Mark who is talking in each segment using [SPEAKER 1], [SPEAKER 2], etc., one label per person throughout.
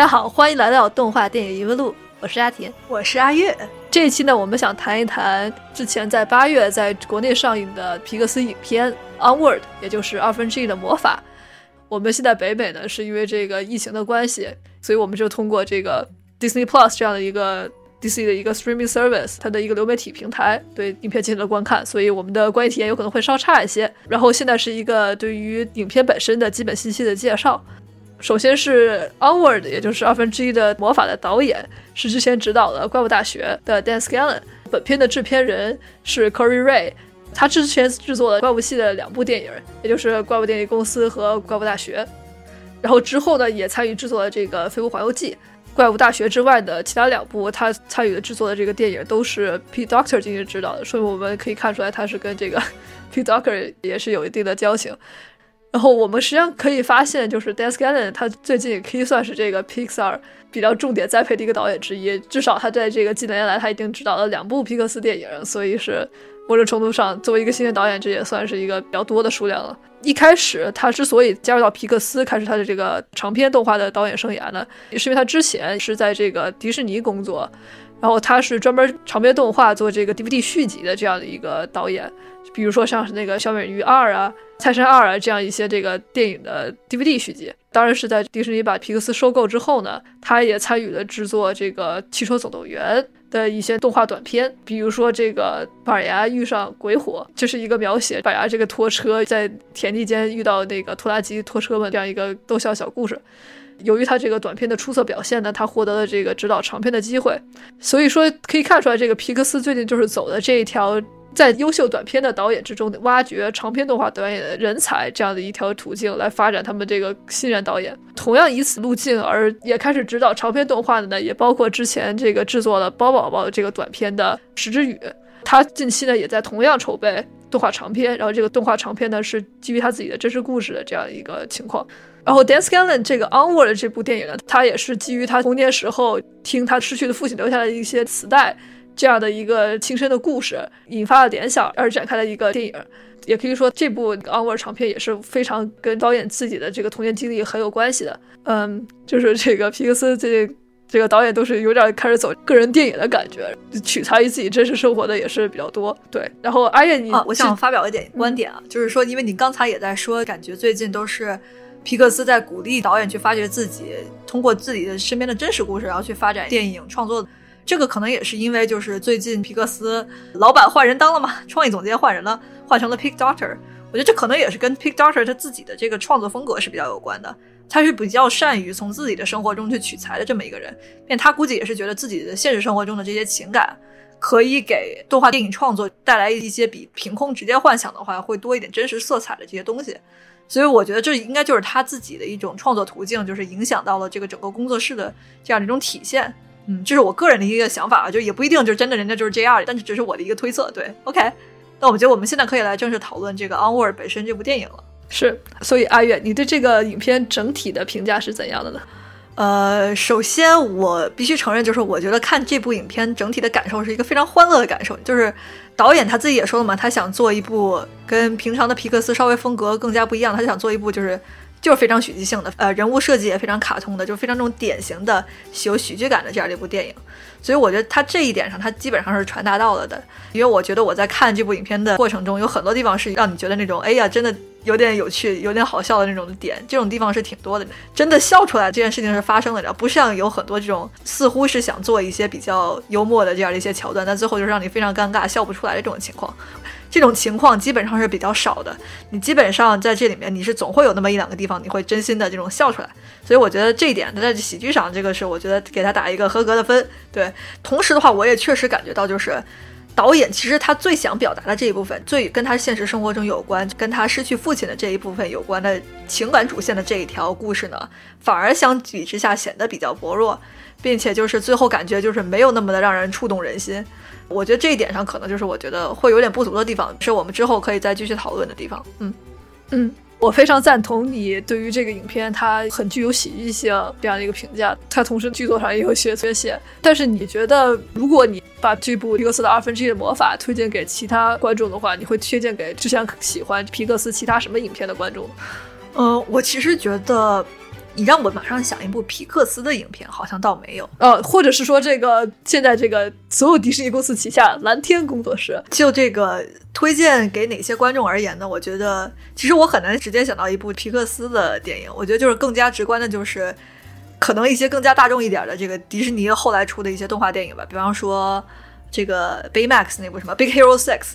[SPEAKER 1] 家好，欢迎来到动画电影异闻录，我是阿田，
[SPEAKER 2] 我是阿月。
[SPEAKER 1] 这一期呢，我们想谈一谈之前在8月在国内上映的皮克斯影片 Onward， 也就是2/1的魔法。我们现在北美呢，是因为这个疫情的关系，所以我们就通过这个 Disney Plus 这样的一个 DC 的一个 streaming service， 它的一个流媒体平台对影片进行了观看，所以我们的观影体验有可能会稍差一些。然后现在是一个对于影片本身的基本信息的介绍。首先是 Onward， 也就是1/2的魔法的导演是之前执导了怪物大学的 Dan Scanlon， 本片的制片人是 Corey Ray， 他之前制作了怪物系的2部电影，也就是怪物电影公司和怪物大学，然后之后呢也参与制作了这个飞屋环游记。怪物大学之外的其他2部他参与的制作的这个电影都是 Pete Docter 进行指导的，所以我们可以看出来他是跟这个 Pete Docter 也是有一定的交情。然后我们实际上可以发现，就是 Dan Scanlon 他最近可以算是这个 Pixar 比较重点栽培的一个导演之一，至少他在这个近年来他已经执导了2部皮克斯电影，所以是某种程度上作为一个新人导演，这也算是一个比较多的数量了。一开始他之所以加入到皮克斯开始他的这个长篇动画的导演生涯呢，也是因为他之前是在这个迪士尼工作，然后他是专门长篇动画做这个 DVD 续集的这样的一个导演，比如说像是那个小美人鱼2啊、泰山2啊这样一些这个电影的 DVD 续集。当然是在迪士尼把皮克斯收购之后呢，他也参与了制作这个汽车总动员的一些动画短片，比如说这个板牙遇上鬼火，这是一个描写板牙这个拖车在田地间遇到那个拖拉机拖车们这样一个逗笑小故事。由于他这个短片的出色表现呢，他获得了这个指导长片的机会，所以说可以看出来这个皮克斯最近就是走的这一条在优秀短片的导演之中挖掘长篇动画导演的人才这样的一条途径来发展他们这个新人导演。同样以此路径而也开始指导长篇动画的呢，也包括之前这个制作了包宝宝这个短片的石之宇，他近期呢也在同样筹备动画长片，然后这个动画长片呢是基于他自己的真实故事的这样一个情况。然后 Dan Scanlon 这个 Onward 这部电影呢，他也是基于他童年时候听他逝去的父亲留下的一些磁带这样的一个亲身的故事引发了联想而展开的一个电影。也可以说这部 Onward 长片也是非常跟导演自己的这个童年经历很有关系的。就是这个皮克斯这个导演都是有点开始走个人电影的感觉，取材于自己真实生活的也是比较多。对，然后阿月你
[SPEAKER 2] 我想发表一点观点啊，就是说因为你刚才也在说感觉最近都是皮克斯在鼓励导演去发掘自己，通过自己的身边的真实故事然后去发展电影创作。这个可能也是因为就是最近皮克斯老板换人当了嘛，创意总监换人了，换成了 Pete Docter。 我觉得这可能也是跟 Pete Docter 他自己的这个创作风格是比较有关的，他是比较善于从自己的生活中去取材的这么一个人，并他估计也是觉得自己的现实生活中的这些情感可以给动画电影创作带来一些比凭空直接幻想的话会多一点真实色彩的这些东西。所以我觉得这应该就是他自己的一种创作途径，就是影响到了这个整个工作室的这样的一种体现。这是我个人的一个想法，就也不一定就真的人家就是这样，但是只是我的一个推测。对 OK， 那我觉得我们现在可以来正式讨论这个 Onward 本身这部电影了。
[SPEAKER 1] 是，所以阿月你对这个影片整体的评价是怎样的呢？
[SPEAKER 2] 首先我必须承认，就是我觉得看这部影片整体的感受是一个非常欢乐的感受。就是导演他自己也说了嘛，他想做一部跟平常的皮克斯稍微风格更加不一样，他想做一部就是非常喜剧性的，人物设计也非常卡通的，就非常这种典型的有喜剧感的这样的一部电影。所以我觉得他这一点上他基本上是传达到了的。因为我觉得我在看这部影片的过程中有很多地方是让你觉得那种哎呀真的有点有趣有点好笑的那种点，这种地方是挺多的，真的笑出来这件事情是发生的，不像有很多这种似乎是想做一些比较幽默的这样的一些桥段，但最后就让你非常尴尬笑不出来的这种情况。这种情况基本上是比较少的，你基本上在这里面你是总会有那么1-2个地方你会真心的这种笑出来。所以我觉得这一点在喜剧上这个是我觉得给他打一个合格的分。对，同时的话我也确实感觉到就是导演其实他最想表达的这一部分，最跟他现实生活中有关，跟他失去父亲的这一部分有关的情感主线的这一条故事呢，反而相比之下显得比较薄弱，并且就是最后感觉就是没有那么的让人触动人心。我觉得这一点上可能就是我觉得会有点不足的地方，是我们之后可以再继续讨论的地方。
[SPEAKER 1] 我非常赞同你对于这个影片它很具有喜剧性这样的一个评价，它同时剧作上也有些缺陷。但是你觉得如果你把这部皮克斯的2/1的魔法推荐给其他观众的话，你会推荐给之前喜欢皮克斯其他什么影片的观众？
[SPEAKER 2] 我其实觉得你让我马上想一部皮克斯的影片，好像倒没有。
[SPEAKER 1] 或者是说这个现在这个所有迪士尼公司旗下蓝天工作室，
[SPEAKER 2] 就这个推荐给哪些观众而言呢？我觉得其实我很难直接想到一部皮克斯的电影，我觉得就是更加直观的就是可能一些更加大众一点的这个迪士尼后来出的一些动画电影吧，比方说这个 Baymax 那部什么 Big Hero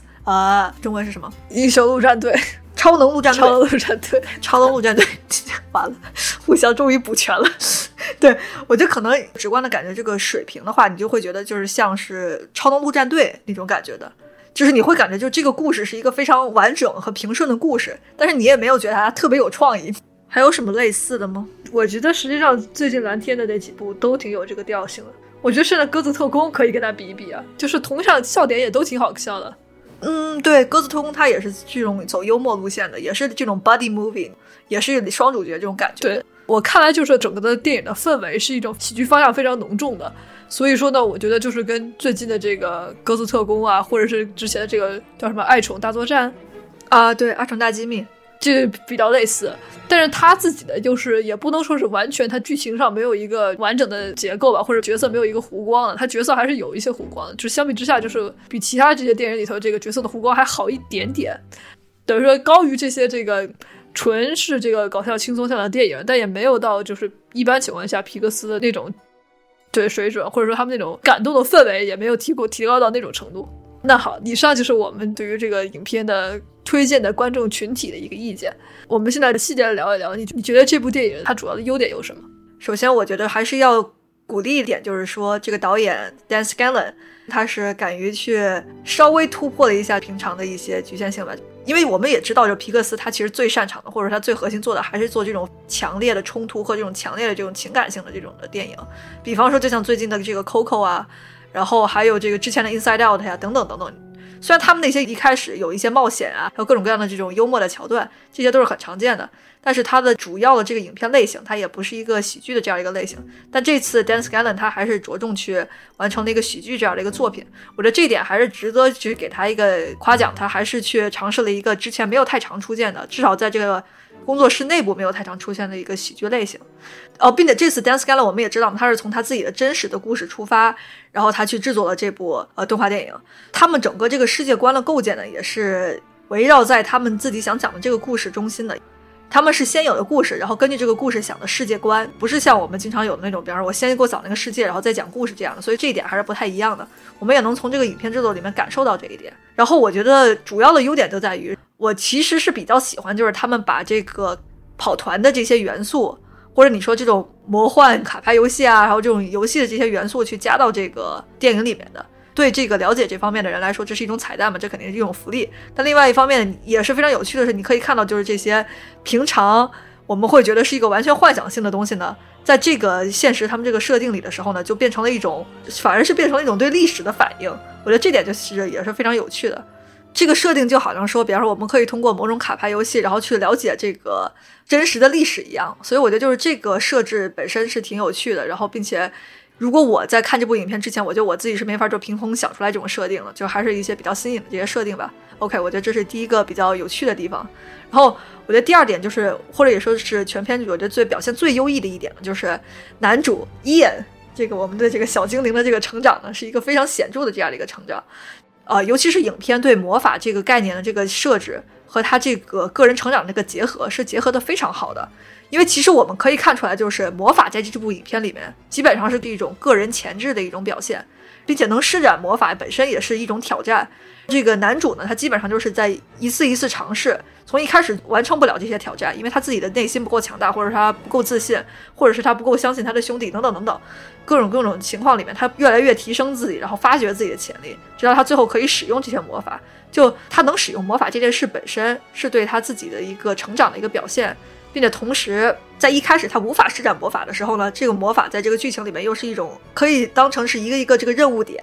[SPEAKER 2] 6中文是什么？
[SPEAKER 1] 英雄陆战队。
[SPEAKER 2] 超能陆战队，
[SPEAKER 1] 超能陆战队
[SPEAKER 2] 完了，互相终于补全了。对，我觉得可能直观的感觉这个水平的话，你就会觉得就是像是超能陆战队那种感觉的，就是你会感觉就这个故事是一个非常完整和平顺的故事，但是你也没有觉得它特别有创意。还有什么类似的吗？
[SPEAKER 1] 我觉得实际上最近蓝天的那几部都挺有这个调性的，我觉得甚至鸽子特工可以跟它比一比啊，就是同样笑点也都挺好笑的。
[SPEAKER 2] 对，鸽子特工它也是这种走幽默路线的，也是这种 buddy movie， 也是双主角这种感觉。
[SPEAKER 1] 对，我看来就是整个的电影的氛围是一种喜剧方向非常浓重的，所以说呢，我觉得就是跟最近的这个鸽子特工啊，或者是之前的这个叫什么爱宠大作战
[SPEAKER 2] 啊，对，爱宠大机密，
[SPEAKER 1] 这比较类似。但是他自己的就是也不能说是完全他剧情上没有一个完整的结构吧，或者角色没有一个弧光的，他角色还是有一些弧光的，就是相比之下就是比其他这些电影里头这个角色的弧光还好一点点，等于说高于这些这个纯是这个搞笑轻松向的电影，但也没有到就是一般情况下皮克斯的那种对水准，或者说他们那种感动的氛围也没有提高到那种程度。那好，以上就是我们对于这个影片的推荐的观众群体的一个意见。我们现在细节聊一聊，你觉得这部电影它主要的优点有什么？
[SPEAKER 2] 首先我觉得还是要鼓励一点，就是说这个导演 Dan Scanlon 他是敢于去稍微突破了一下平常的一些局限性吧。因为我们也知道，就皮克斯他其实最擅长的，或者他最核心做的还是做这种强烈的冲突和这种强烈的这种情感性的这种的电影，比方说就像最近的这个 Coco 啊，然后还有这个之前的 Inside Out 呀，等等等等。虽然他们那些一开始有一些冒险啊，还有各种各样的这种幽默的桥段，这些都是很常见的，但是它的主要的这个影片类型它也不是一个喜剧的这样一个类型，但这次 Dan Scanlon 他还是着重去完成了一个喜剧这样的一个作品，我觉得这一点还是值得去给他一个夸奖，他还是去尝试了一个之前没有太常出现的，至少在这个工作室内部没有太常出现的一个喜剧类型。并且这次 Dan Scanlon 我们也知道他是从他自己的真实的故事出发，然后他去制作了这部动画电影，他们整个这个世界观的构建呢也是围绕在他们自己想讲的这个故事中心的。他们是先有的故事，然后根据这个故事想的世界观，不是像我们经常有的那种，比方说我先给我讲那个世界然后再讲故事这样的，所以这一点还是不太一样的，我们也能从这个影片制作里面感受到这一点。然后我觉得主要的优点就在于，我其实是比较喜欢就是他们把这个跑团的这些元素，或者你说这种魔幻卡牌游戏啊，还有这种游戏的这些元素去加到这个电影里面的。对这个了解这方面的人来说，这是一种彩蛋嘛，这肯定是一种福利。但另外一方面也是非常有趣的是，你可以看到就是这些平常我们会觉得是一个完全幻想性的东西呢，在这个现实他们这个设定里的时候呢，就变成了一种，反而是变成了一种对历史的反应。我觉得这点就是也是非常有趣的。这个设定就好像说，比方说我们可以通过某种卡牌游戏然后去了解这个真实的历史一样，所以我觉得就是这个设置本身是挺有趣的。然后并且如果我在看这部影片之前，我觉得我自己是没法就凭空想出来这种设定了，就还是一些比较新颖的这些设定吧。 OK， 我觉得这是第一个比较有趣的地方。然后我觉得第二点就是，或者也说是全片我觉得表现最优异的一点呢，就是男主伊恩这个我们的这个小精灵的这个成长呢，是一个非常显著的这样的一个成长。尤其是影片对魔法这个概念的这个设置和他这个个人成长的这个结合是结合的非常好的。因为其实我们可以看出来，就是魔法在这部影片里面基本上是一种个人潜质的一种表现，并且能施展魔法本身也是一种挑战。这个男主呢，他基本上就是在一次一次尝试，从一开始完成不了这些挑战，因为他自己的内心不够强大，或者是他不够自信，或者是他不够相信他的兄弟等等等等各种情况里面，他越来越提升自己，然后发掘自己的潜力，直到他最后可以使用这些魔法。就他能使用魔法这件事本身是对他自己的一个成长的一个表现，并且同时在一开始他无法施展魔法的时候呢，这个魔法在这个剧情里面又是一种可以当成是一个一个这个任务点，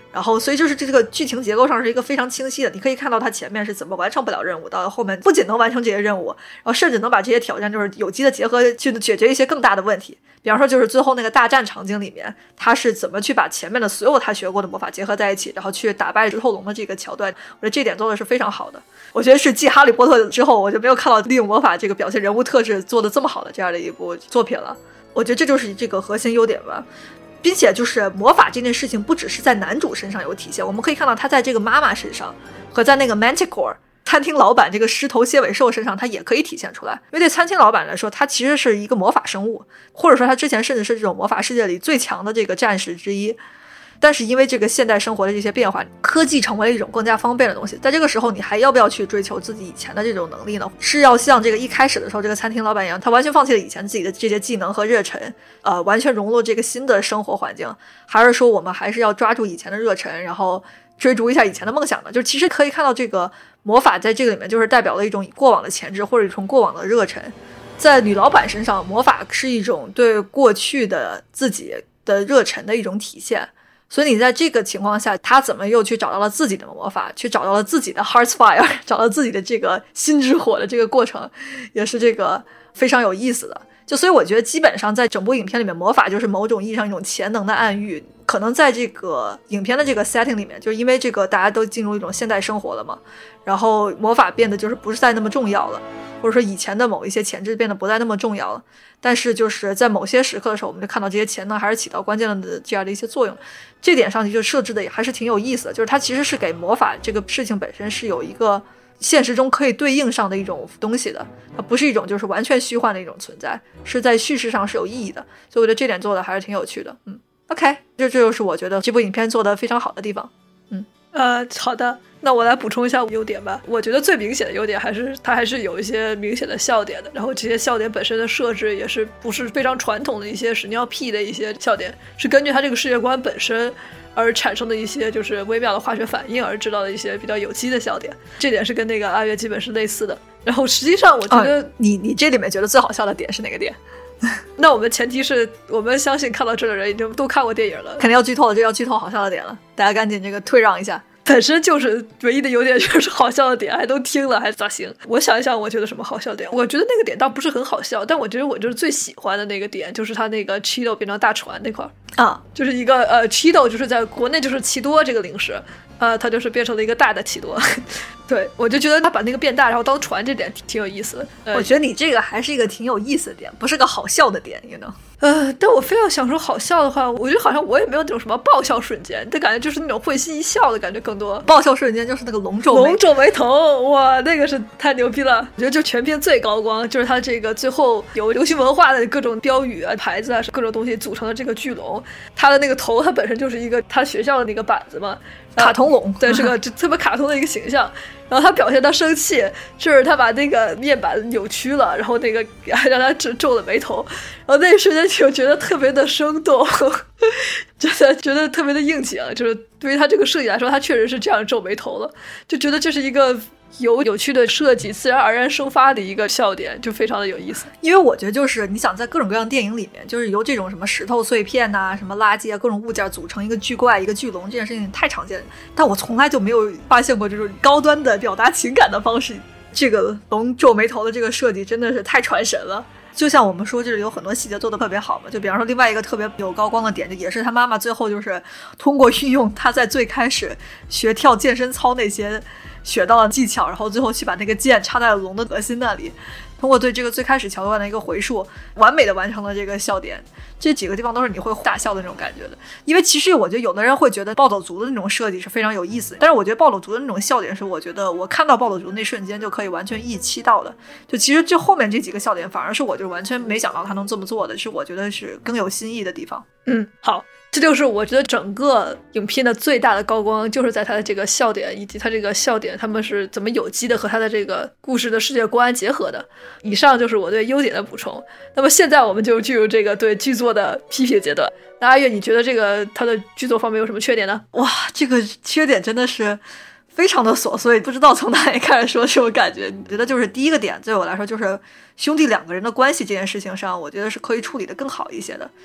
[SPEAKER 2] 然后所以就是这个剧情结构上是一个非常清晰的，你可以看到他前面是怎么完成不了任务，到后面不仅能完成这些任务，然后甚至能把这些挑战就是有机的结合去解决一些更大的问题。比方说就是最后那个大战场景里面，他是怎么去把前面的所有他学过的魔法结合在一起，然后去打败石头龙的这个桥段，我觉得这点做的是非常好的。我觉得是继哈利波特之后我就没有看到利用魔法这个表现人物特质做的这么好的这样的一部作品了，我觉得这就是这个核心优点吧。并且就是魔法这件事情不只是在男主身上有体现，我们可以看到他在这个妈妈身上和在那个 Manticore 餐厅老板这个狮头蝎尾兽身上，他也可以体现出来。因为对餐厅老板来说，他其实是一个魔法生物，或者说他之前甚至是这种魔法世界里最强的这个战士之一。但是因为这个现代生活的这些变化，科技成为了一种更加方便的东西，在这个时候你还要不要去追求自己以前的这种能力呢？是要像这个一开始的时候这个餐厅老板一样，他完全放弃了以前自己的这些技能和热忱，完全融入这个新的生活环境，还是说我们还是要抓住以前的热忱，然后追逐一下以前的梦想呢？就其实可以看到这个魔法在这个里面就是代表了一种过往的潜质或者一种过往的热忱。在女老板身上，魔法是一种对过去的自己的热忱的一种体现，所以你在这个情况下，他怎么又去找到了自己的魔法，去找到了自己的 Heart's Fire， 找到自己的这个心之火的这个过程，也是这个非常有意思的。就所以我觉得基本上在整部影片里面，魔法就是某种意义上一种潜能的暗喻。可能在这个影片的这个 setting 里面，就是因为这个大家都进入一种现代生活了嘛，然后魔法变得就是不是再那么重要了，或者说以前的某一些潜质变得不再那么重要了。但是就是在某些时刻的时候，我们就看到这些潜能还是起到关键的这样的一些作用。这点上去就设置的也还是挺有意思的，就是它其实是给魔法这个事情本身是有一个现实中可以对应上的一种东西的，它不是一种就是完全虚幻的一种存在，是在叙事上是有意义的。所以我觉得这点做的还是挺有趣的。OK， 这就是我觉得这部影片做的非常好的地方。
[SPEAKER 1] 好的，那我来补充一下优点吧。我觉得最明显的优点它还是有一些明显的笑点的，然后这些笑点本身的设置也是不是非常传统的一些屎尿屁的一些笑点，是根据它这个世界观本身而产生的一些就是微妙的化学反应而知道的一些比较有机的笑点，这点是跟那个阿月基本是类似的。然后实际上我觉得
[SPEAKER 2] 你这里面觉得最好笑的点是哪个点？
[SPEAKER 1] 那我们前提是我们相信看到这的人已经都看过电影了，
[SPEAKER 2] 肯定要剧透了，这要剧透好笑的点了，大家赶紧这个退让一下。
[SPEAKER 1] 本身就是唯一的优点就是好笑的点，还都听了还咋行？我想一想，我觉得什么好笑点？我觉得那个点倒不是很好笑，但我觉得我就是最喜欢的那个点，就是他那个 Cheeto 变成大船那块
[SPEAKER 2] 啊，
[SPEAKER 1] 就是一个Cheeto 就是在国内就是奇多这个零食，它就是变成了一个大的奇多。对，我就觉得他把那个变大然后当船这点挺有意思的。
[SPEAKER 2] 我觉得你这个还是一个挺有意思的点，不是个好笑的点 you know。
[SPEAKER 1] 但我非要想说好笑的话，我觉得好像我也没有那种什么爆笑瞬间，但感觉就是那种会心一笑的感觉更多。
[SPEAKER 2] 爆笑瞬间就是那个龙皱
[SPEAKER 1] 眉头，哇，那个是太牛逼了！我觉得就全片最高光就是他这个最后有流行文化的各种标语啊、牌子啊、各种东西组成的这个巨龙，他的那个头，它本身就是一个他学校的那个板子嘛，
[SPEAKER 2] 卡通龙，
[SPEAKER 1] 对，是个特别卡通的一个形象。然后他表现他生气，就是他把那个面板扭曲了，然后那个让他皱了眉头，然后那一瞬间就觉得特别的生动，觉得特别的应景，就是对于他这个设计来说，他确实是这样皱眉头了，就觉得这是一个有趣的设计，自然而然生发的一个笑点，就非常的有意思。
[SPEAKER 2] 因为我觉得就是你想在各种各样的电影里面，就是由这种什么石头碎片啊、什么垃圾啊、各种物件组成一个巨怪、一个巨龙，这件事情太常见了，但我从来就没有发现过这种高端的表达情感的方式。这个龙皱眉头的这个设计真的是太传神了。就像我们说，就是有很多细节做得特别好嘛，就比方说另外一个特别有高光的点，就也是他妈妈最后就是通过运用他在最开始学跳健身操那些学到的技巧，然后最后去把那个剑插在了龙的核心那里，通过对这个最开始桥段的一个回溯，完美的完成了这个笑点。这几个地方都是你会大笑的那种感觉的。因为其实我觉得有的人会觉得暴走族的那种设计是非常有意思，但是我觉得暴走族的那种笑点是我觉得我看到暴走族那瞬间就可以完全预期到的，就其实就后面这几个笑点反而是我就完全没想到他能这么做的，是我觉得是更有新意的地方。
[SPEAKER 1] 好，这就是我觉得整个影片的最大的高光，就是在它的这个笑点以及它这个笑点他们是怎么有机的和它的这个故事的世界观结合的。以上就是我对优点的补充。那么现在我们就进入这个对剧作的批评阶段。那阿月，你觉得这个它的剧作方面有什么缺点呢？
[SPEAKER 2] 哇，这个缺点真的是非常的琐碎，不知道从哪里开始说这种感觉。我觉得就是第一个点对我来说就是兄弟两个人的关系这件事情上，我觉得是可以处理的更好一些的。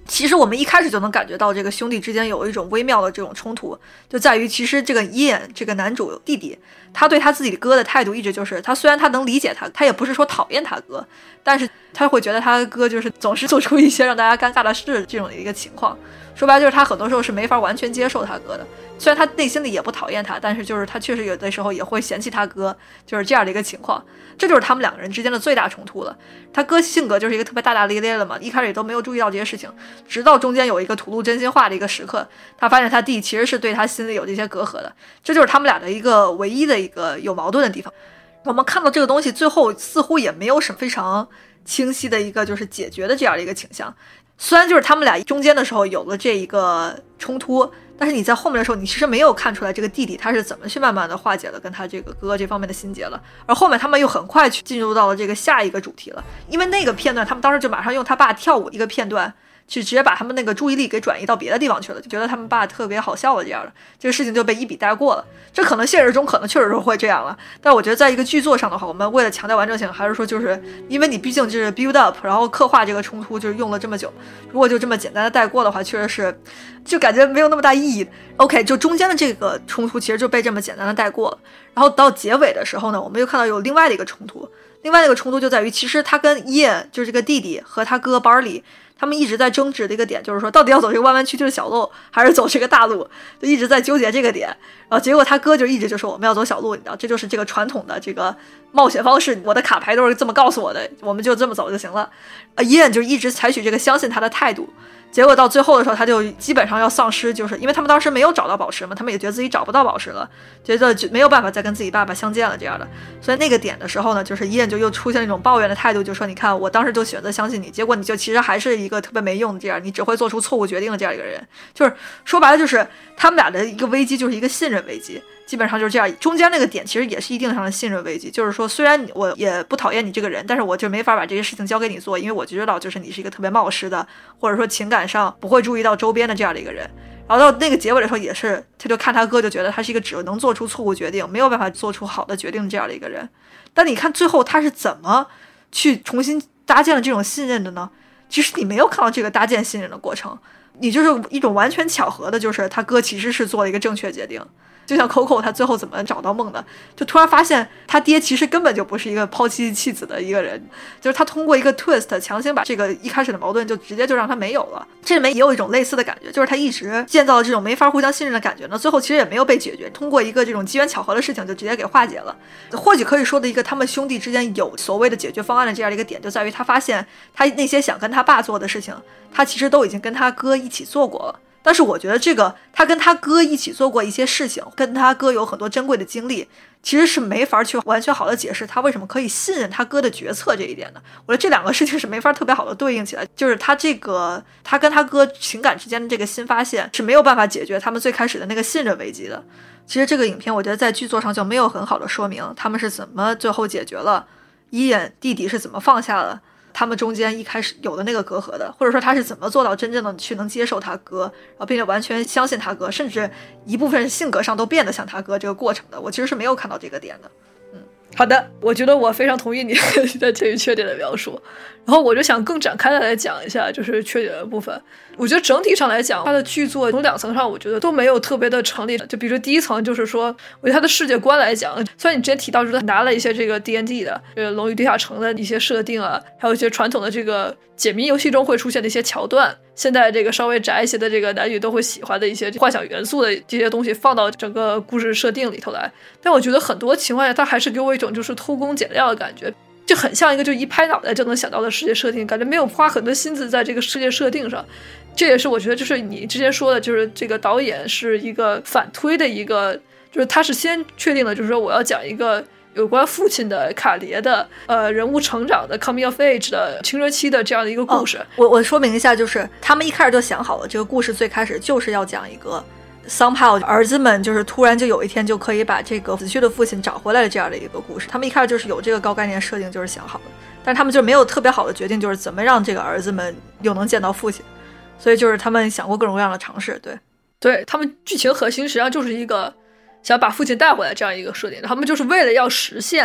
[SPEAKER 2] 其实我们一开始就能感觉到这个兄弟之间有一种微妙的这种冲突，就在于其实这个伊恩这个男主弟弟，他对他自己哥的态度一直就是他虽然他能理解他也不是说讨厌他哥，但是他会觉得他哥就是总是做出一些让大家尴尬的事这种的一个情况。说白了就是他很多时候是没法完全接受他哥的，虽然他内心里也不讨厌他，但是就是他确实有的时候也会嫌弃他哥，就是这样的一个情况。这就是他们两个人之间的最大冲突了。他哥性格就是一个特别大大咧咧的嘛，一开始也都没有注意到这些事情，直到中间有一个吐露真心话的一个时刻，他发现他弟其实是对他心里有这些隔阂的，这就是他们俩的一个唯一的一个有矛盾的地方。我们看到这个东西最后似乎也没有什么非常清晰的一个就是解决的这样的一个倾向，虽然就是他们俩中间的时候有了这一个冲突，但是你在后面的时候你其实没有看出来这个弟弟他是怎么去慢慢的化解了跟他这个哥哥这方面的心结了，而后面他们又很快去进入到了这个下一个主题了。因为那个片段他们当时就马上用他爸跳舞一个片段去直接把他们那个注意力给转移到别的地方去了，就觉得他们爸特别好笑了，这样的这个事情就被一笔带过了。这可能现实中可能确实是会这样了，但我觉得在一个剧作上的话，我们为了强调完整性，还是说就是因为你毕竟就是 build up， 然后刻画这个冲突就是用了这么久，如果就这么简单的带过的话，确实是就感觉没有那么大意义。 OK， 就中间的这个冲突其实就被这么简单的带过了，然后到结尾的时候呢，我们又看到有另外的一个冲突。另外那个冲突就在于其实他跟伊恩就是这个弟弟和他哥巴里他们一直在争执的一个点，就是说到底要走这个弯弯曲曲的小路还是走这个大路，就一直在纠结这个点。然后结果他哥就一直就说我们要走小路，你知道这就是这个传统的这个冒险方式，我的卡牌都是这么告诉我的，我们就这么走就行了。伊恩就一直采取这个相信他的态度，结果到最后的时候他就基本上要丧失，就是因为他们当时没有找到宝石嘛，他们也觉得自己找不到宝石了，觉得没有办法再跟自己爸爸相见了这样的。所以那个点的时候呢，就是伊恩就又出现一种抱怨的态度，就说你看我当时就选择相信你，结果你就其实还是一个特别没用的这样，你只会做出错误决定的这样一个人。就是说白了就是他们俩的一个危机就是一个信任危机，基本上就是这样。中间那个点其实也是一定上的信任危机，就是说虽然我也不讨厌你这个人，但是我就没法把这些事情交给你做，因为我就知道就是你是一个特别冒失的，或者说情感上不会注意到周边的这样的一个人。然后到那个结尾的时候也是，他就看他哥就觉得他是一个只能做出错误决定，没有办法做出好的决定的这样的一个人。但你看最后他是怎么去重新搭建了这种信任的呢？其实你没有看到这个搭建信任的过程，你就是一种完全巧合的，就是他哥其实是做了一个正确决定。就像 Coco 他最后怎么找到梦的，就突然发现他爹其实根本就不是一个抛妻弃子的一个人，就是他通过一个 twist 强行把这个一开始的矛盾就直接就让他没有了。这里面也有一种类似的感觉，就是他一直建造了这种没法互相信任的感觉呢，最后其实也没有被解决，通过一个这种机缘巧合的事情就直接给化解了。或许可以说的一个他们兄弟之间有所谓的解决方案的这样的一个点，就在于他发现他那些想跟他爸做的事情，他其实都已经跟他哥一起做过了。但是我觉得这个他跟他哥一起做过一些事情，跟他哥有很多珍贵的经历，其实是没法去完全好的解释他为什么可以信任他哥的决策这一点的。我觉得这两个事情是没法特别好的对应起来，就是他跟他哥情感之间的这个新发现是没有办法解决他们最开始的那个信任危机的。其实这个影片我觉得在剧作上就没有很好的说明他们是怎么最后解决了伊恩弟弟是怎么放下了他们中间一开始有的那个隔阂的，或者说他是怎么做到真正的去能接受他哥，然后并且完全相信他哥，甚至一部分性格上都变得像他哥这个过程的，我其实是没有看到这个点的。
[SPEAKER 1] 好的，我觉得我非常同意你的对于缺点的描述，然后我就想更展开的来讲一下就是缺点的部分。我觉得整体上来讲它的剧作从两层上我觉得都没有特别的成立，就比如说第一层就是说我觉得它的世界观来讲，虽然你之前提到就是拿了一些这个 D&D 的龙与地下城的一些设定啊，还有一些传统的这个解谜游戏中会出现的一些桥段，现在这个稍微宅一些的这个男女都会喜欢的一些幻想元素的这些东西放到整个故事设定里头来，但我觉得很多情况下它还是给我一种就是偷工减料的感觉，就很像一个就一拍脑袋就能想到的世界设定，感觉没有花很多心思在这个世界设定上。这也是我觉得就是你之前说的，就是这个导演是一个反推的一个，就是他是先确定了就是说我要讲一个有关父亲的卡列的人物成长的 coming of age 的青春期的这样的一个故事。
[SPEAKER 2] 我说明一下，就是他们一开始就想好了，这个故事最开始就是要讲一个 somehow 儿子们就是突然就有一天就可以把这个死去的父亲找回来的这样的一个故事。他们一开始就是有这个高概念设定，就是想好的，但他们就没有特别好的决定，就是怎么让这个儿子们又能见到父亲，所以就是他们想过各种各样的尝试。
[SPEAKER 1] 对，他们剧情核心实际上就是一个想把父亲带回来这样一个设定，他们就是为了要实现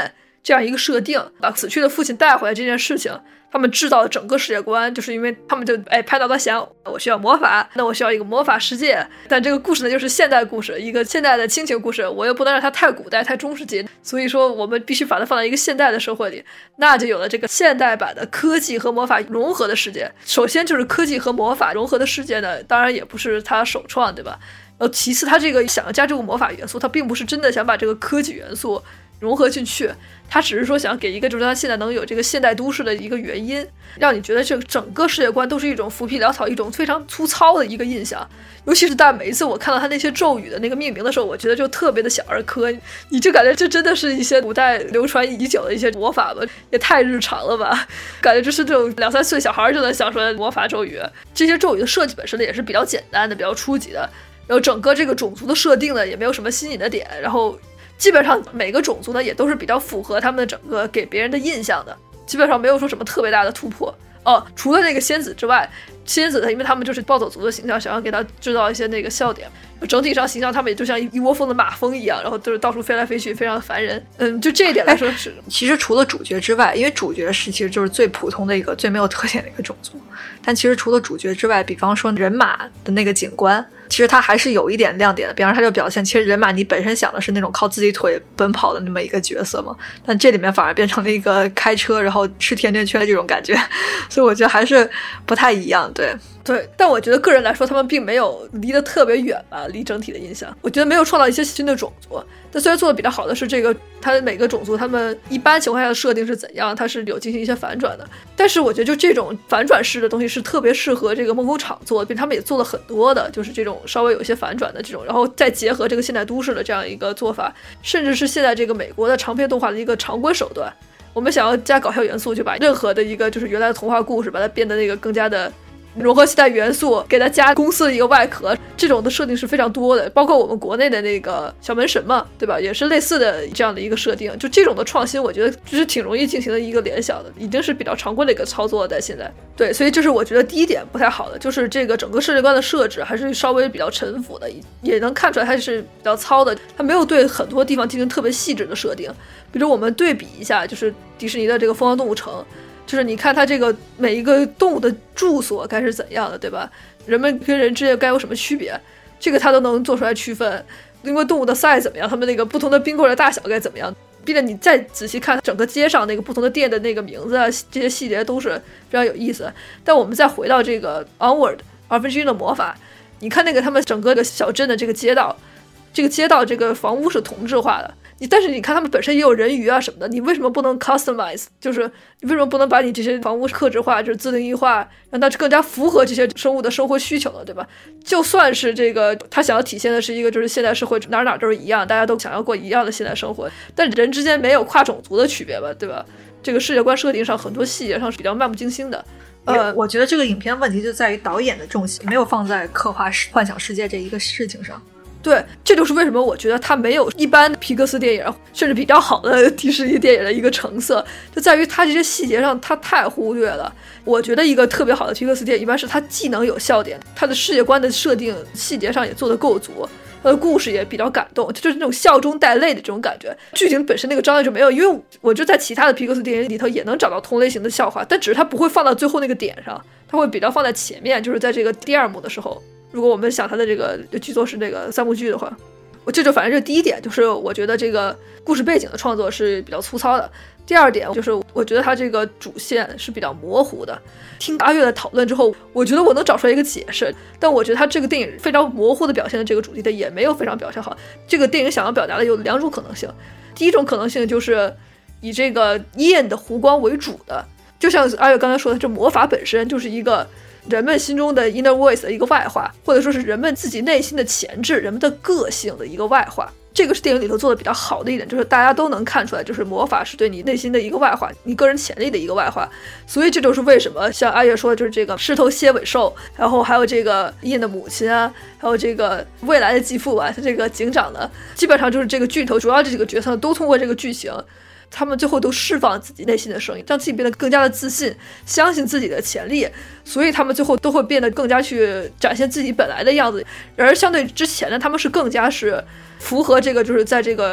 [SPEAKER 1] 这样一个设定，把死去的父亲带回来这件事情，他们制造了整个世界观，就是因为他们就拍脑袋想，我需要魔法，那我需要一个魔法世界。但这个故事呢，就是现代故事，一个现代的亲情故事，我又不能让它太古代太中世纪，所以说我们必须把它放在一个现代的社会里，那就有了这个现代版的科技和魔法融合的世界。首先就是科技和魔法融合的世界呢，当然也不是它首创，对吧？其次他这个想要加这个魔法元素，他并不是真的想把这个科技元素融合进去，他只是说想给一个就是他现在能有这个现代都市的一个原因，让你觉得这个整个世界观都是一种浮皮潦草，一种非常粗糙的一个印象。尤其是但每一次我看到他那些咒语的那个命名的时候，我觉得就特别的小儿科，你就感觉这真的是一些古代流传已久的一些魔法吧，也太日常了吧，感觉这是这种2、3岁小孩就能想出来的魔法咒语。这些咒语的设计本身呢也是比较简单的，比较初级的，然后整个这个种族的设定呢也没有什么新颖的点，然后基本上每个种族呢也都是比较符合他们的整个给别人的印象的，基本上没有说什么特别大的突破。除了那个仙子之外，仙子因为他们就是暴走族的形象，想要给他制造一些那个笑点，整体上形象他们也就像一窝蜂的马蜂一样，然后就是到处飞来飞去，非常烦人。就这一点来说是，
[SPEAKER 2] 其实除了主角之外，因为主角其实就是最普通的一个最没有特点的一个种族，但其实除了主角之外，比方说人马的那个警官，其实他还是有一点亮点的。比方说他就表现，其实人马你本身想的是那种靠自己腿奔跑的那么一个角色嘛，但这里面反而变成了一个开车然后吃甜甜圈的这种感觉，所以我觉得还是不太一样。
[SPEAKER 1] 对，但我觉得个人来说他们并没有离得特别远吧，离整体的印象我觉得没有创造一些新的种族。但虽然做的比较好的是这个它每个种族他们一般情况下的设定是怎样，它是有进行一些反转的，但是我觉得就这种反转式的东西是特别适合这个梦工厂做的，并他们也做了很多的就是这种稍微有一些反转的这种，然后再结合这个现代都市的这样一个做法，甚至是现在这个美国的长篇动画的一个常规手段。我们想要加搞笑元素，就把任何的一个就是原来的童话故事把它变得那个更加的融合现代元素，给它加公司的一个外壳，这种的设定是非常多的，包括我们国内的那个小门神嘛，对吧，也是类似的这样的一个设定。就这种的创新我觉得就是挺容易进行的一个联想的，已经是比较常规的一个操作在现在。对，所以这是我觉得第一点不太好的，就是这个整个世界观的设置还是稍微比较陈腐的，也能看出来它是比较糙的，它没有对很多地方进行特别细致的设定。比如我们对比一下就是迪士尼的这个疯狂动物城，就是你看它这个每一个动物的住所该是怎样的，对吧？人们跟人之间该有什么区别，这个它都能做出来区分。因为动物的 size 怎么样，它们那个不同的冰棍的大小该怎么样，并且你再仔细看整个街上那个不同的店的那个名字啊，这些细节都是非常有意思。但我们再回到这个 Onward 2分之1的魔法，你看那个他们整个的小镇的这个街道，这个房屋是同质化的，但是你看他们本身也有人鱼啊什么的，你为什么不能 customize？ 就是你为什么不能把你这些房屋客制化，就是自定义化，让它更加符合这些生物的生活需求呢？对吧？就算是这个他想要体现的是一个就是现代社会哪都是一样，大家都想要过一样的现代生活，但人之间没有跨种族的区别吧，对吧？这个世界观设定上很多细节上是比较漫不经心的。
[SPEAKER 2] 我觉得这个影片问题就在于导演的重心没有放在刻画幻想世界这一个事情上。
[SPEAKER 1] 对，这就是为什么我觉得它没有一般皮克斯电影甚至比较好的迪士尼电影的一个成色，就在于它这些细节上它太忽略了。我觉得一个特别好的皮克斯电影一般是它既能有笑点，它的世界观的设定细节上也做得够足，它的故事也比较感动，就是那种笑中带泪的这种感觉。剧情本身那个张力就没有，因为我就在其他的皮克斯电影里头也能找到同类型的笑话，但只是它不会放到最后那个点上，它会比较放在前面，就是在这个第2幕的时候。如果我们想它的这个剧作是这个3部剧的话，这就反正这第一点就是我觉得这个故事背景的创作是比较粗糙的。第2点就是我觉得它这个主线是比较模糊的。听阿月的讨论之后，我觉得我能找出来一个解释，但我觉得它这个电影非常模糊的表现的这个主题的也没有非常表现好。这个电影想要表达的有2种可能性，第一种可能性就是以这个Ian的弧光为主的，就像阿月刚才说的，这魔法本身就是一个人们心中的 inner voice 的一个外化，或者说是人们自己内心的潜质，人们的个性的一个外化。这个是电影里头做的比较好的一点，就是大家都能看出来，就是魔法是对你内心的一个外化，你个人潜力的一个外化。所以这就是为什么像阿月说的，就是这个狮头蝎尾兽，然后还有这个Ian的母亲啊，还有这个未来的继父啊，这个警长的，基本上就是这个剧头主要这几个角色都通过这个剧情，他们最后都释放自己内心的声音，让自己变得更加的自信，相信自己的潜力，所以他们最后都会变得更加去展现自己本来的样子。而相对之前呢，他们是更加是符合这个就是在这个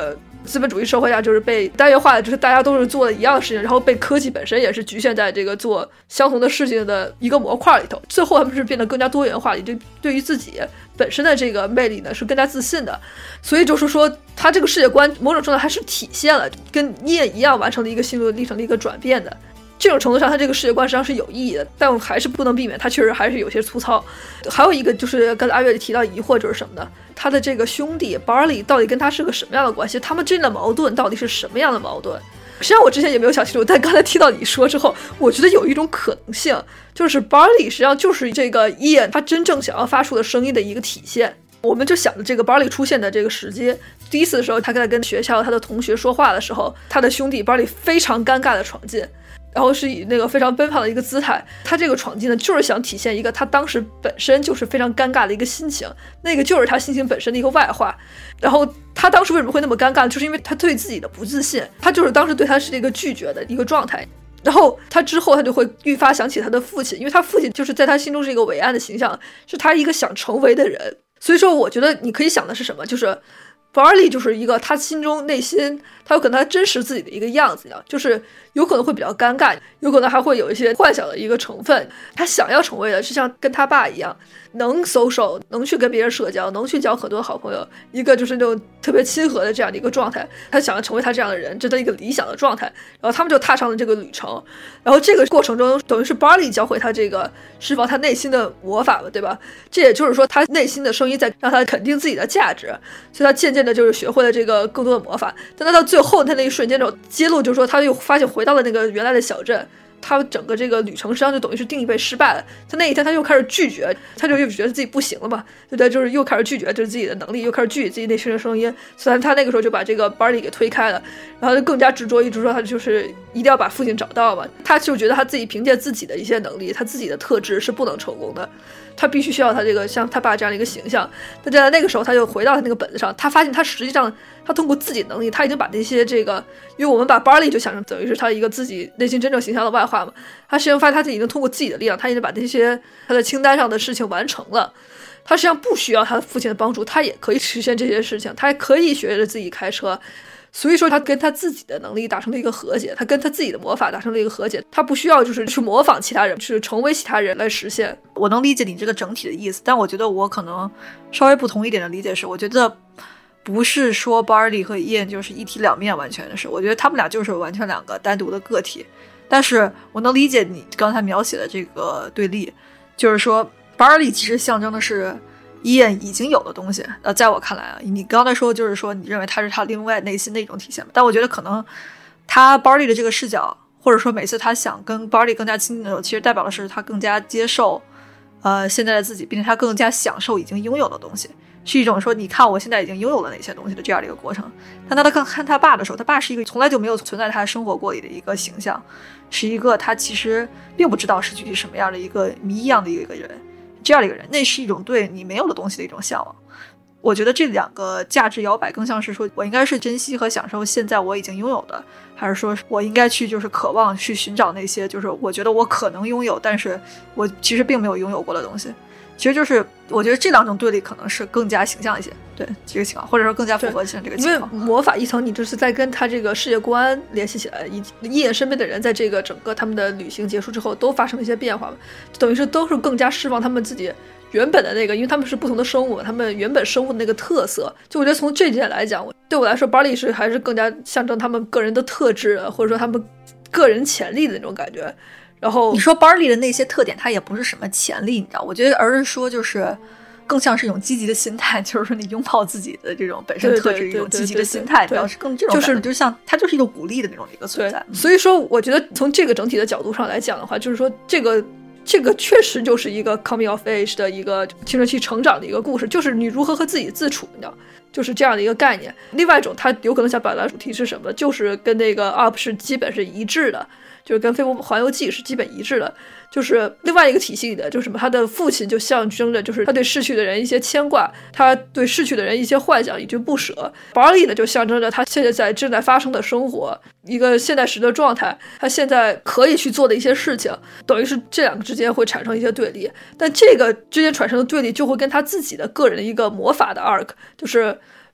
[SPEAKER 1] 资本主义社会下就是被单元化的，就是大家都是做一样的事情，然后被科技本身也是局限在这个做相同的事情的一个模块里头。最后他们是变得更加多元化，也就对于自己本身的这个魅力呢是更加自信的。所以就是说他这个世界观某种程度还是体现了跟伊恩一样完成了一个心路历程的一个转变的。这种程度上他这个世界观实际上是有意义的，但我还是不能避免他确实还是有些粗糙。还有一个就是刚才阿月提到疑惑就是什么呢？他的这个兄弟 Barley 到底跟他是个什么样的关系？他们之间的矛盾到底是什么样的矛盾？实际上我之前也没有想清楚，但刚才听到你说之后，我觉得有一种可能性，就是 Barley 实际上就是这个 Ian 他真正想要发出的声音的一个体现。我们就想着这个 Barley 出现的这个时机，第一次的时候他在跟学校他的同学说话的时候，他的兄弟 Barley 非常尴尬的闯进，然后是以那个非常奔放的一个姿态，他这个闯进呢，就是想体现一个他当时本身就是非常尴尬的一个心情，那个就是他心情本身的一个外化。然后他当时为什么会那么尴尬，就是因为他对自己的不自信，他就是当时对他是一个拒绝的一个状态。然后他之后他就会愈发想起他的父亲，因为他父亲就是在他心中是一个伟岸的形象，是他一个想成为的人。所以说我觉得你可以想的是什么，就是 Barley 就是一个他心中内心他有可能他真实自己的一个样子，就是有可能会比较尴尬，有可能还会有一些幻想的一个成分。他想要成为的是像跟他爸一样能 social， 能去跟别人社交，能去交很多好朋友，一个就是那种特别亲和的这样的一个状态。他想要成为他这样的人，这是一个理想的状态。然后他们就踏上了这个旅程，然后这个过程中等于是 Barley 教会他这个释放他内心的魔法嘛，对吧？这也就是说他内心的声音在让他肯定自己的价值，所以他渐渐的就是学会了这个更多的魔法。但他到最后他那一瞬间就揭露，就是说他又发现回到了那个原来的小镇，他整个这个旅程实际上就等于是定义被失败了。他那一天他又开始拒绝，他就又觉得自己不行了嘛，对不对？就是又开始拒绝就是自己的能力，又开始拒绝自己内心的声音。所以他那个时候就把这个 Barley 给推开了，然后就更加执着，一直说他就是一定要把父亲找到嘛。他就觉得他自己凭借自己的一些能力，他自己的特质是不能成功的，他必须需要他这个像他爸这样的一个形象。但在那个时候他就回到他那个本子上，他发现他实际上他通过自己的能力，他已经把那些这个，因为我们把 Barley 就想成等于是他一个自己内心真正形象的外化嘛，他实际上发现他已经通过自己的力量，他已经把那些他的清单上的事情完成了。他实际上不需要他父亲的帮助，他也可以实现这些事情，他也可以学着自己开车。所以说他跟他自己的能力达成了一个和解，他跟他自己的魔法达成了一个和解，他不需要就是去模仿其他人，去成为其他人来实现。
[SPEAKER 2] 我能理解你这个整体的意思，但我觉得我可能稍微不同一点的理解是，我觉得不是说 Barley 和 Ian 就是一体两面，完全的是，我觉得他们俩就是完全两个单独的个体。但是我能理解你刚才描写的这个对立，就是说 Barley 其实象征的是Ian 已经有的东西。在我看来啊，你刚才说就是说你认为他是他另外内心的一种体现，但我觉得可能他 Barley 的这个视角，或者说每次他想跟 Barley 更加亲近的时候，其实代表的是他更加接受现在的自己，并且他更加享受已经拥有的东西，是一种说你看我现在已经拥有了哪些东西的这样的一个过程。但他看他爸的时候，他爸是一个从来就没有存在他生活过里的一个形象，是一个他其实并不知道是具体什么样的一个谜一样的一个人，这样的一个人，那是一种对你没有的东西的一种向往。我觉得这两个价值摇摆更像是说我应该是珍惜和享受现在我已经拥有的，还是说我应该去就是渴望去寻找那些就是我觉得我可能拥有但是我其实并没有拥有过的东西。其实就是我觉得这两种对立可能是更加形象一些，对这个情况，或者说更加符合现在这个情况。
[SPEAKER 1] 因为魔法一层你就是在跟他这个世界观联系起来，Ian身边的人在这个整个他们的旅行结束之后都发生了一些变化嘛，等于是都是更加释放他们自己原本的那个，因为他们是不同的生物，他们原本生物的那个特色。就我觉得从这点来讲，对我来说 Barley 是还是更加象征他们个人的特质，或者说他们个人潜力的那种感觉。然后
[SPEAKER 2] 你说 Barley 的那些特点，它也不是什么潜力，你知道，我觉得而是说就是更像是一种积极的心态，就是说你拥抱自己的这种本身特质，一种积极的心态，主要是更这种感觉，就是像它就是一种鼓励的那种一个存在。
[SPEAKER 1] 所以说我觉得从这个整体的角度上来讲的话，就是说这个确实就是一个 coming of age 的一个青春期成长的一个故事，就是你如何和自己自处，你知道，就是这样的一个概念。另外一种它有可能想表达主题是什么，就是跟那个 UP 是基本是一致的，就是跟《飞屋环游记》是基本一致的。就是另外一个体系里的，就是什么，他的父亲就象征着就是他对逝去的人一些牵挂，他对逝去的人一些幻想以及不舍。Barley 呢就象征着他现在正在发生的生活，一个现代时的状态，他现在可以去做的一些事情，等于是这两个之间会产生一些对立。但这个之间产生的对立就会跟他自己的个人的一个魔法的 arc， 就是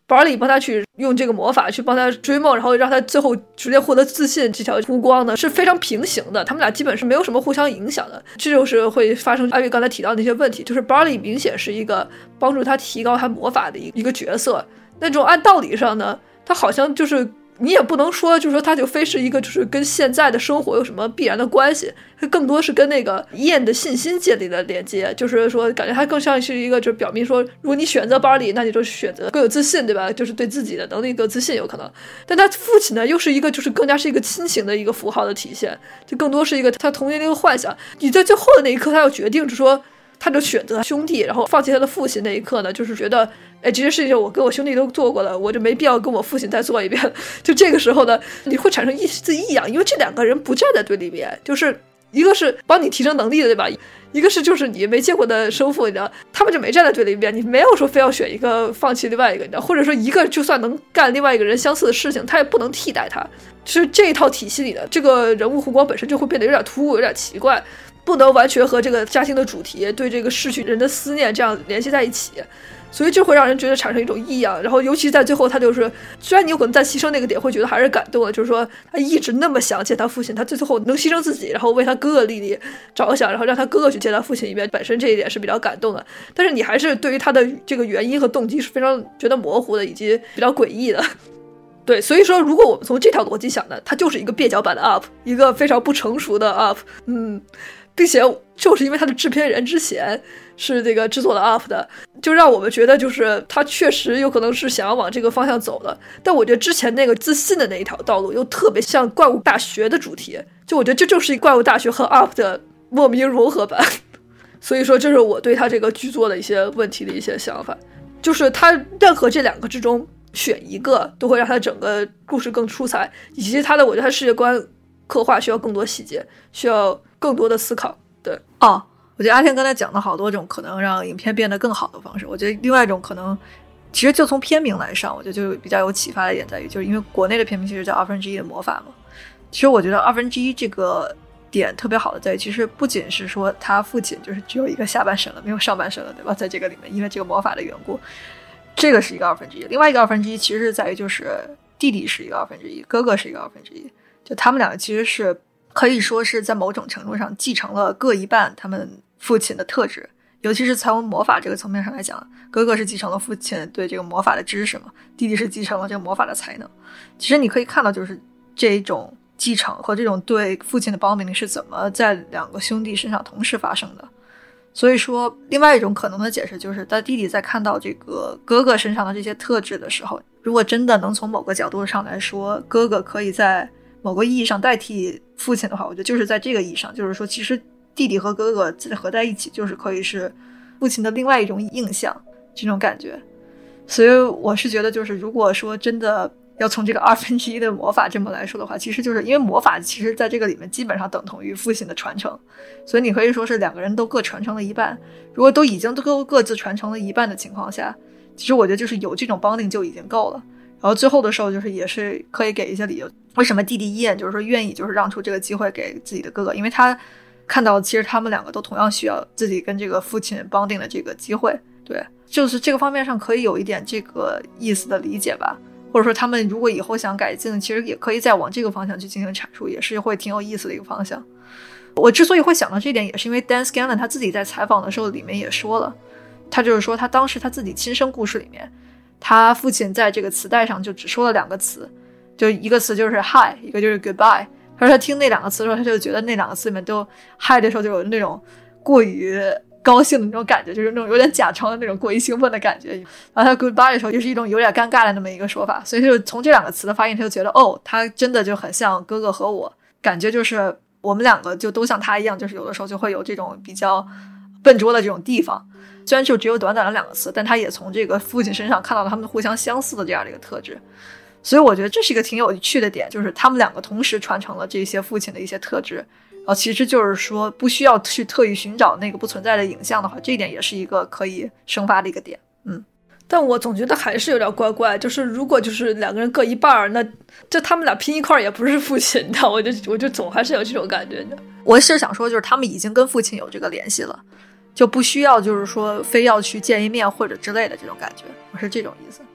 [SPEAKER 1] Barley 帮他去用这个魔法去帮他追梦，然后让他最后直接获得自信，这条弧光呢是非常平行的，他们俩基本是没有什么互相影响的。这就是会发生艾薇刚才提到的那些问题，就是 Barley 明显是一个帮助他提高他魔法的一个角色，那种按道理上呢，他好像就是你也不能说就是说他就非是一个就是跟现在的生活有什么必然的关系，他更多是跟那个Ian的信心建立的连接，就是说感觉他更像是一个就是表明说，如果你选择 Barley 那你就选择更有自信，对吧，就是对自己的能力更自信有可能。但他父亲呢又是一个就是更加是一个亲情的一个符号的体现，就更多是一个他童年的一个幻想。你在最后的那一刻他要决定就是说他就选择兄弟然后放弃他的父亲那一刻呢，就是觉得这些事情我跟我兄弟都做过了，我就没必要跟我父亲再做一遍。就这个时候呢，你会产生一丝异样，因为这两个人不站在对立面，就是一个是帮你提升能力的，对吧？一个是就是你没见过的生父，你知道，他们就没站在对立面，你没有说非要选一个放弃另外一个，你知道，或者说一个就算能干另外一个人相似的事情，他也不能替代他。就是这一套体系里的这个人物弧光本身就会变得有点突兀，有点奇怪，不能完全和这个家庭的主题对这个逝去人的思念这样联系在一起。所以这会让人觉得产生一种异样，然后尤其在最后他就是虽然你有可能在牺牲那个点会觉得还是感动的，就是说他一直那么想见他父亲，他最后能牺牲自己然后为他哥哥莉莉着想，然后让他哥哥去见他父亲一面，本身这一点是比较感动的，但是你还是对于他的这个原因和动机是非常觉得模糊的以及比较诡异的。对，所以说如果我们从这条逻辑想呢，它就是一个蹩脚版的 UP， 一个非常不成熟的 UP。并且就是因为他的制片人之前是这个制作的 UP 的，就让我们觉得就是他确实有可能是想要往这个方向走的。但我觉得之前那个自信的那一条道路又特别像怪物大学的主题，就我觉得这就是怪物大学和 UP 的莫名融合版。所以说这是我对他这个剧作的一些问题的一些想法，就是他任何这两个之中选一个都会让他整个故事更出彩，以及他的我觉得他世界观刻画需要更多细节，需要更多的思考。对
[SPEAKER 2] 我觉得阿天刚才讲的好多种可能让影片变得更好的方式，我觉得另外一种可能其实就从片名来上，我觉得就比较有启发的点在于，就是因为国内的片名其实叫1/2的魔法嘛，其实我觉得1/2这个点特别好的在于，其实不仅是说他父亲就是只有一个下半身了没有上半身了，对吧，在这个里面因为这个魔法的缘故，这个是一个1/2，另外一个1/2其实是在于就是弟弟是一个1/2，哥哥是一个1/2，就他们两个其实是可以说是在某种程度上继承了各一半他们父亲的特质，尤其是从魔法这个层面上来讲，哥哥是继承了父亲对这个魔法的知识嘛，弟弟是继承了这个魔法的才能。其实你可以看到就是这种继承和这种对父亲的帮命是怎么在两个兄弟身上同时发生的。所以说另外一种可能的解释就是在弟弟在看到这个哥哥身上的这些特质的时候，如果真的能从某个角度上来说哥哥可以在某个意义上代替父亲的话，我觉得就是在这个意义上，就是说其实弟弟和哥哥合在一起就是可以是父亲的另外一种印象，这种感觉。所以我是觉得就是如果说真的要从这个1/2的魔法这么来说的话，其实就是因为魔法其实在这个里面基本上等同于父亲的传承，所以你可以说是两个人都各传承了一半。如果都已经都各自传承了一半的情况下，其实我觉得就是有这种帮定就已经够了。然后最后的时候就是也是可以给一些理由，为什么弟弟Ian就是说愿意就是让出这个机会给自己的哥哥，因为他看到其实他们两个都同样需要自己跟这个父亲帮定的这个机会。对，就是这个方面上可以有一点这个意思的理解吧，或者说他们如果以后想改进，其实也可以再往这个方向去进行阐述，也是会挺有意思的一个方向。我之所以会想到这点，也是因为 Dan Scanlon 他自己在采访的时候里面也说了，他就是说他当时他自己亲身故事里面，他父亲在这个磁带上就只说了2个词，就一个词就是 hi， 一个就是 goodbye。他说他听那2个词的时候，他就觉得那2个词里面都 hi 的时候就有那种过于高兴的那种感觉，就是那种有点假装的那种过于兴奋的感觉。然后他 goodbye 的时候就是一种有点尴尬的那么一个说法，所以就从这2个词的发音，他就觉得他真的就很像哥哥和我，感觉就是我们2个就都像他一样，就是有的时候就会有这种比较笨拙的这种地方。虽然就只有短短的2个词，但他也从这个父亲身上看到了他们互相相似的这样的一个特质。所以我觉得这是一个挺有趣的点，就是他们2个同时传承了这些父亲的一些特质，然后其实就是说不需要去特意寻找那个不存在的影像的话，这一点也是一个可以生发的一个点。
[SPEAKER 1] 但我总觉得还是有点怪怪，就是如果就是2个人各一半，那就他们俩拼一块也不是父亲的，我就总还是有这种感觉的。
[SPEAKER 2] 我是想说就是他们已经跟父亲有这个联系了，就不需要就是说非要去见一面或者之类的这种感觉，我是这种意思。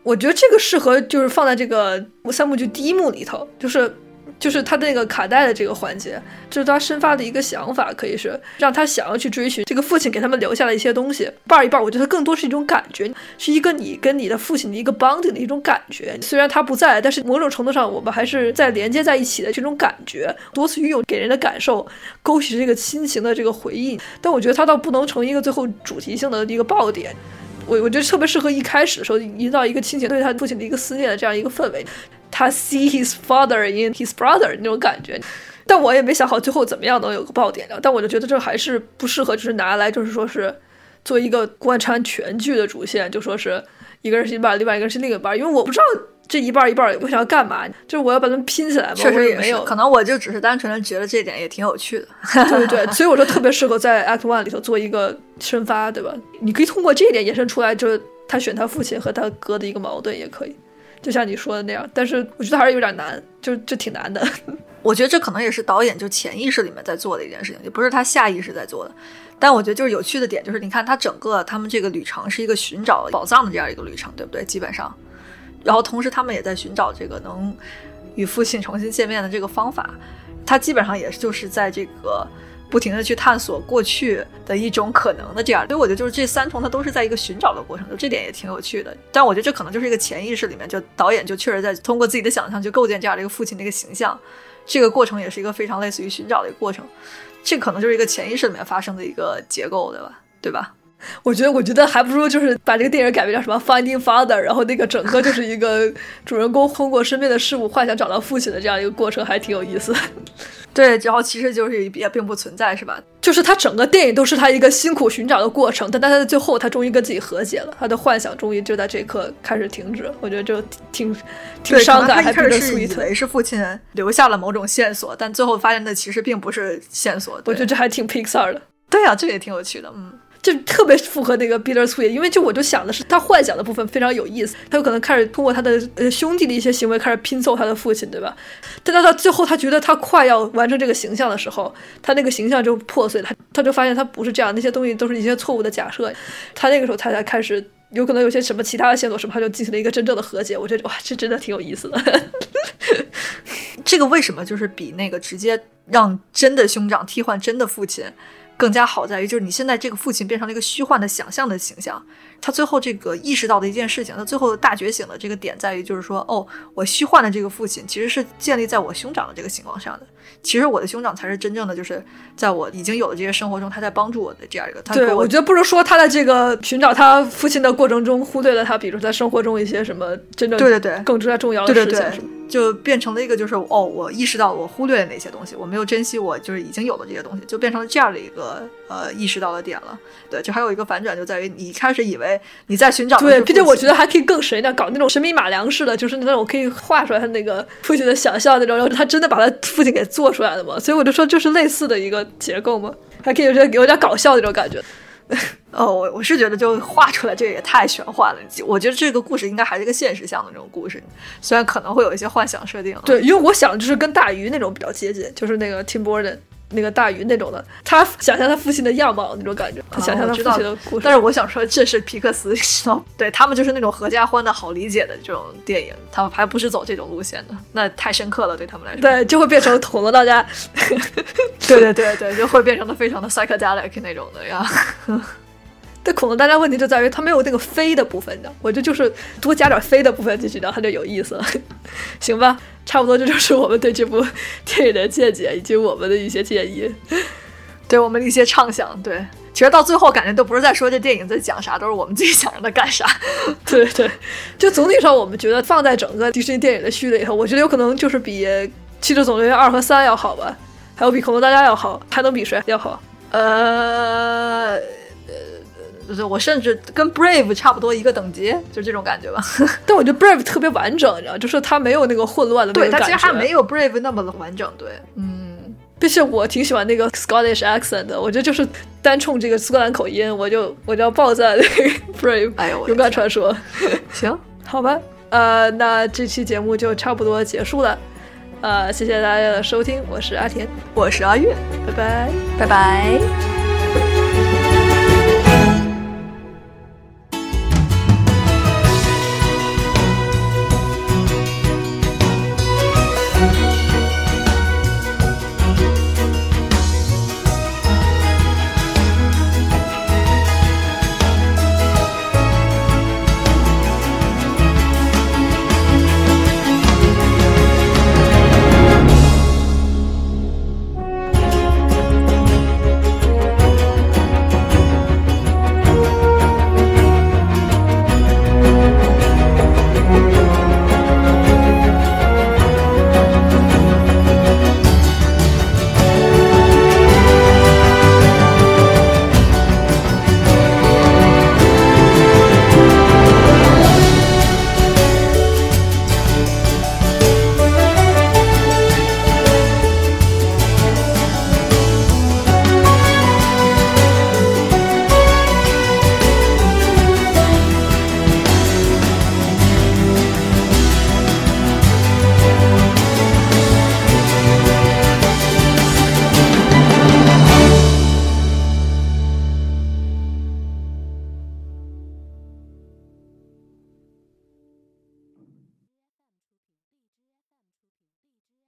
[SPEAKER 1] 我觉得这个适合就是放在这个三部曲第一幕里头，就是他那个卡带的这个环节，这是他生发的一个想法，可以是让他想要去追寻这个父亲给他们留下的一些东西。一半我觉得更多是一种感觉，是一个你跟你的父亲的一个 bonding 的一种感觉。虽然他不在，但是某种程度上我们还是在连接在一起的这种感觉，多次运用给人的感受，勾起这个亲情的这个回忆。但我觉得他倒不能成为一个最后主题性的一个爆点。我觉得特别适合一开始的时候营造一个亲情对他父亲的一个思念的这样一个氛围，他 see his father in his brother 那种感觉。但我也没想好最后怎么样能有个爆点的，但我就觉得这还是不适合就是拿来就是说是做一个贯穿全剧的主线，就说是一个人是一半，另外一个人是另一半，因为我不知道这一半我想要干嘛，就是我要把它们拼起来吗？
[SPEAKER 2] 确实也
[SPEAKER 1] 没有，
[SPEAKER 2] 可能我就只是单纯的觉得这点也挺有趣的。
[SPEAKER 1] 对对对，所以我说特别适合在 Act 1里头做一个生发，对吧？你可以通过这一点延伸出来，就是他选他父亲和他哥的一个矛盾也可以，就像你说的那样。但是我觉得还是有点难，就挺难的。
[SPEAKER 2] 我觉得这可能也是导演就潜意识里面在做的一件事情，也不是他下意识在做的。但我觉得就是有趣的点就是你看他整个他们这个旅程是一个寻找宝藏的这样一个旅程，对不对？基本上然后同时他们也在寻找这个能与父亲重新见面的这个方法，他基本上也就是在这个不停的去探索过去的一种可能的这样。所以我觉得就是这三重它都是在一个寻找的过程，就这点也挺有趣的。但我觉得这可能就是一个潜意识里面，就导演就确实在通过自己的想象去构建这样的一个父亲的一个形象，这个过程也是一个非常类似于寻找的一个过程，这可能就是一个潜意识里面发生的一个结构，对吧？
[SPEAKER 1] 我觉得还不如就是把这个电影改编叫什么 Finding Father， 然后那个整个就是一个主人公通过身边的事物幻想找到父亲的这样一个过程，还挺有意思。
[SPEAKER 2] 对，然后其实就是也并不存在，是吧？
[SPEAKER 1] 就是他整个电影都是他一个辛苦寻找的过程，但他在最后他终于跟自己和解了，他的幻想终于就在这一刻开始停止。我觉得就挺伤感，还比较 sweet。
[SPEAKER 2] 以为是父亲留下了某种线索，但最后发现的其实并不是线索。
[SPEAKER 1] 我觉得这还挺 Pixar 的。
[SPEAKER 2] 对啊，这也挺有趣的。
[SPEAKER 1] 就特别符合那个 Bittersweet， 因为我就想的是他幻想的部分非常有意思，他有可能开始通过他的兄弟的一些行为开始拼凑他的父亲，对吧？但到他最后他觉得他快要完成这个形象的时候，他那个形象就破碎了，他就发现他不是这样，那些东西都是一些错误的假设。他那个时候他才开始有可能有些什么其他的线索什么，他就进行了一个真正的和解。我觉得哇，这真的挺有意思的。
[SPEAKER 2] 这个为什么就是比那个直接让真的兄长替换真的父亲更加好，在于就是你现在这个父亲变成了一个虚幻的想象的形象，他最后这个意识到的一件事情，他最后大觉醒的这个点在于就是说，我虚幻的这个父亲其实是建立在我兄长的这个情况上的，其实我的兄长才是真正的就是在我已经有的这些生活中他在帮助我的这样一个。
[SPEAKER 1] 对，我觉得不是说他在这个寻找他父亲的过程中忽略了他比如在生活中一些什么真正更重要的事情，
[SPEAKER 2] 对，就变成了一个就是我意识到我忽略了哪些东西，我没有珍惜我就是已经有的这些东西，就变成了这样的一个意识到的点了。对，就还有一个反转就在于你一开始以为你在寻找的是父亲，
[SPEAKER 1] 对，并且我觉得还可以更神一点，搞那种神笔马良式的，就是那种可以画出来他那个父亲的想象那种，然后他真的把他父亲给做出来了嘛，所以我就说就是类似的一个结构嘛，还可以有点搞笑的那种感觉。
[SPEAKER 2] 我是觉得就画出来这个也太玄幻了，我觉得这个故事应该还是一个现实向的那种故事，虽然可能会有一些幻想设定。
[SPEAKER 1] 对，因为我想就是跟大鱼那种比较接近，就是那个 Tim Burton 那个大鱼那种的，他想象他父亲的样貌那种感觉，他想象他父亲的故事。
[SPEAKER 2] 但是我想说这是皮克斯，对，他们就是那种合家欢的好理解的这种电影，他们还不是走这种路线的，那太深刻了对他们来说。
[SPEAKER 1] 对，就会变成捅了大家。
[SPEAKER 2] 对，就会变成的非常的 psychedelic 那种的呀。
[SPEAKER 1] 但恐龙大家问题就在于它没有那个飞的部分的，我这就是多加点飞的部分进去，然后它就有意思了。行吧，差不多这就是我们对这部电影的见解以及我们的一些建议，
[SPEAKER 2] 对我们的一些畅想。对，其实到最后感觉都不是在说这电影在讲啥，都是我们自己想让它干啥。
[SPEAKER 1] 对，就总体上我们觉得放在整个迪士尼电影的序列里头，我觉得有可能就是比《七只总动员2和3要好吧，还有比恐龙大家要好，还能比谁要好？
[SPEAKER 2] 我甚至跟 Brave 差不多一个等级，就这种感觉吧。
[SPEAKER 1] 但我觉得 Brave 特别完整，你知道，就是它没有那个混乱的那个感觉。
[SPEAKER 2] 对，它其实还没有 Brave 那么完整。对，
[SPEAKER 1] 并且我挺喜欢那个 Scottish accent 的，我觉得就是单冲这个苏格兰口音，我就要爆赞那个 Brave，
[SPEAKER 2] 哎呦，
[SPEAKER 1] 勇敢传说。
[SPEAKER 2] 行，
[SPEAKER 1] 好吧，那这期节目就差不多结束了。谢谢大家的收听，我是阿田，
[SPEAKER 2] 我是阿月，
[SPEAKER 1] 拜拜，
[SPEAKER 2] 拜拜。